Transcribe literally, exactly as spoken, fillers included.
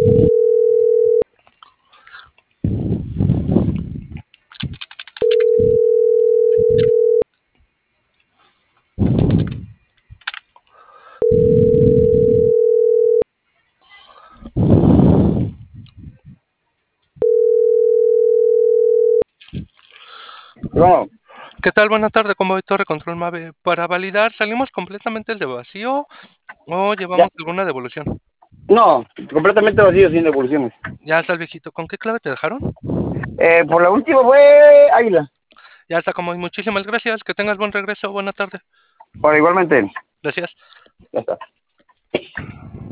No, ¿Qué tal? Buena tarde, ¿cómo ve Torre Control Mave? Para validar, ¿salimos completamente de vacío o ya, llevamos alguna devolución? no, completamente vacío, sin devoluciones. Ya está el viejito. ¿Con qué clave te dejaron? Eh, por la última fue Águila. Ya está, como muchísimas gracias. Que tengas buen regreso. Buena tarde. Bueno, igualmente, Gracias. ya está.